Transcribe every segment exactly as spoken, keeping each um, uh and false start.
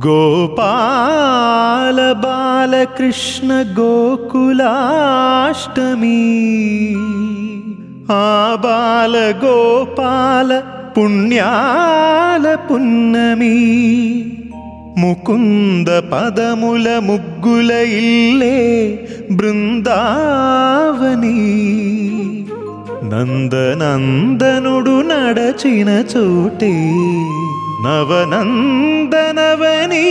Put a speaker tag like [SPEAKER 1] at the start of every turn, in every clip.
[SPEAKER 1] గోపాల బాలకృష్ణ గోకులాష్టమి ఆ బాల గోపాల పుణ్యాల పున్నమి ముకుంద పదముల ముగ్గుల ఇల్లే బృందావని నందనందనుడు నడచిన చోటే నవనందనవని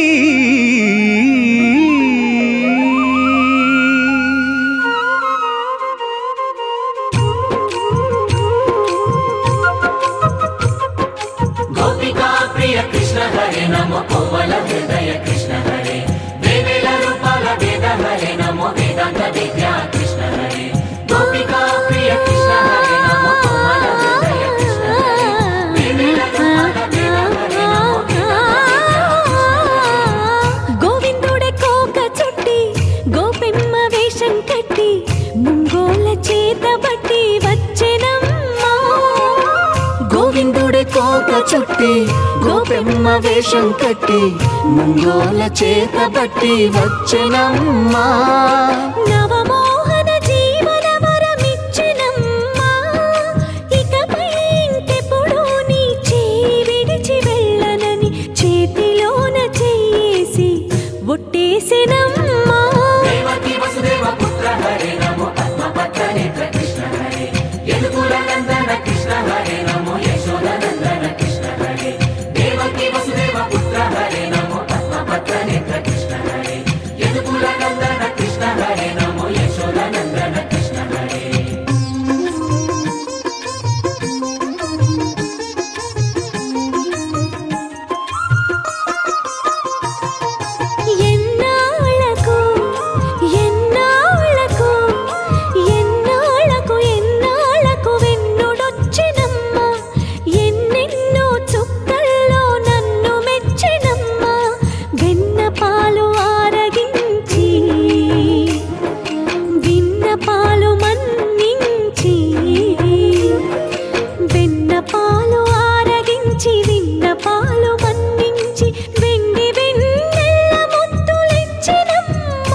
[SPEAKER 2] గోపికా ప్రియ కృష్ణ హరే నమో కోమల హృదయ కృష్ణ హరే దేవేల రూపాల వేద హరే నమో వేదాంత విద్యా కృష్ణ హరే గోపికా ప్రియ కృష్ణ హరే నమో కోమల హృదయ కృష్ణ హరే దేవేల రూపాల వేద హరే నమో
[SPEAKER 3] గోవిందుడే కోక చుట్టి గోపెమ్మ వేషం కట్టి ముంగోల చేత బట్టి వచ్చెనమ్మా
[SPEAKER 4] గోవిందుడే కోక చుట్టి గోపెమ్మ వేషం కట్టి ముంగోల చేత బట్టి వచ్చెనమ్మా
[SPEAKER 3] నవమోహన జీవన వరమిచ్చెనమ్మా ఇకపై ఇంకెప్పుడు నీ చేయి విడిచి వెళ్ళనని చేతిలోన చెయ్యేసి ఒట్టేసెనమ్మా
[SPEAKER 2] దేవకీ వసుదేవ పుత్ర హరే నమో పద్మపత్ర నేత్ర కృష్ణ హరే యదుకుల నందన కృష్ణ హరే నమో యశోద నందన కృష్ణ హరే దేవకీ వసుదేవ పుత్ర హరే నమో పద్మపత్ర నేత్ర కృష్ణ హరే యదుకుల నందన కృష్ణ హరే నమో యశోద నందన కృష్ణ హరే
[SPEAKER 3] ఎన్నాళ్ళకు ఎన్నాళ్ళకు ఎన్నాళ్ళకు ఎన్నాళ్ళకు వెన్నుడొచ్చినమ్మా ఎన్నెన్నో చుక్కల్లో నన్ను మెచ్చినమ్మా వెన్న పాలు ఆరగించి విన్న పాలు మన్నించి వెన్న పాలు ఆరగించి విన్న పాలు మన్నించి వెండి వెన్నెల్ల ముద్దులిచ్చినమ్మా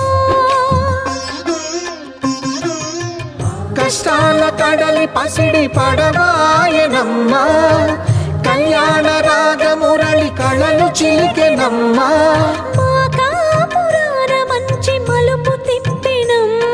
[SPEAKER 4] కష్టాల కడలి పసిడి పడవాయనమ్మా కళ్యాణ రాగమురళి కళలు చిలికెనమ్మా
[SPEAKER 3] మా కాపురాన మంచి మలుపు తిప్పినమ్మా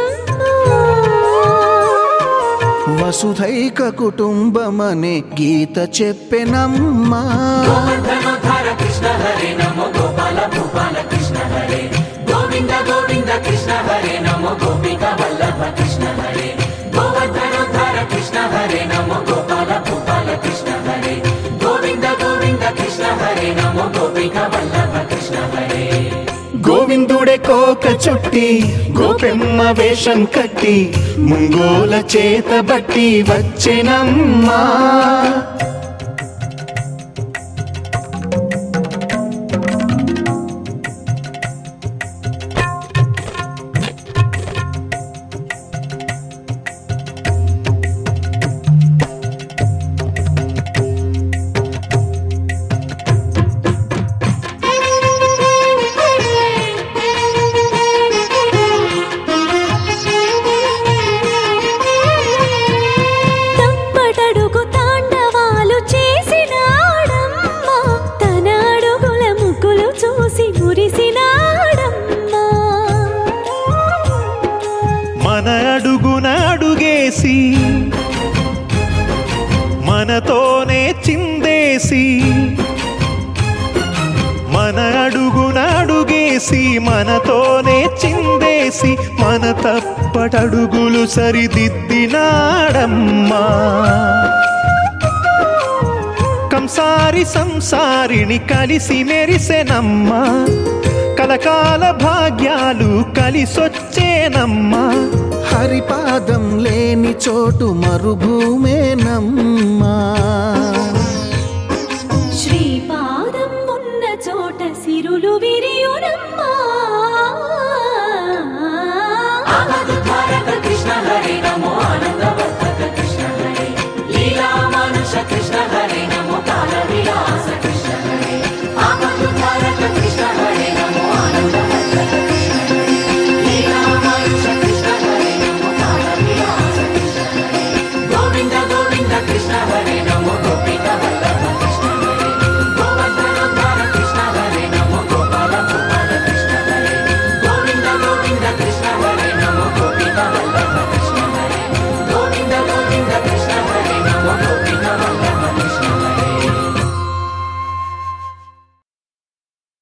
[SPEAKER 4] వసుధైక కుటుంబమనే గీత చెప్పెనమ్మా
[SPEAKER 2] గోవర్ధనోద్ధార కృష్ణ హరే నమో గోపాల భూపాల కృష్ణ హరే గోవింద గోవింద కృష్ణ హరే నమో గోపిక వల్లభ కృష్ణ హరే గోవర్ధనోద్ధార కృష్ణ హరే నమో గోపాల భూపాల కృష్ణ హరే గోవింద గోవింద కృష్ణ హరే నమో గోపిక వల్లభ కృష్ణ హరే
[SPEAKER 1] గోవిందుడే కోక చుట్టి గోపెమ్మ వేషం కట్టి ముంగోల చేత బట్టి వచ్చెనమ్మా
[SPEAKER 3] తప్పటడుగు తాండవాలు చేసినాడమ్మా తన అడుగుల ముగ్గులు చూసి మురిసినాడమ్మా
[SPEAKER 1] మన అడుగున అడుగేసి మనతోనే చిందేసి మన అడుగున అడుగేసి మనతోనే చిందేసి మన తప్పటడుగులు సరిదిద్దినాడమ్మా కంసారి సంసారిని కలిసి మెరిసెనమ్మా కలకాల భాగ్యాలు కలిసొచ్చేనమ్మా
[SPEAKER 4] హరిపాదం లేని చోటు మరుభూమేనమ్మా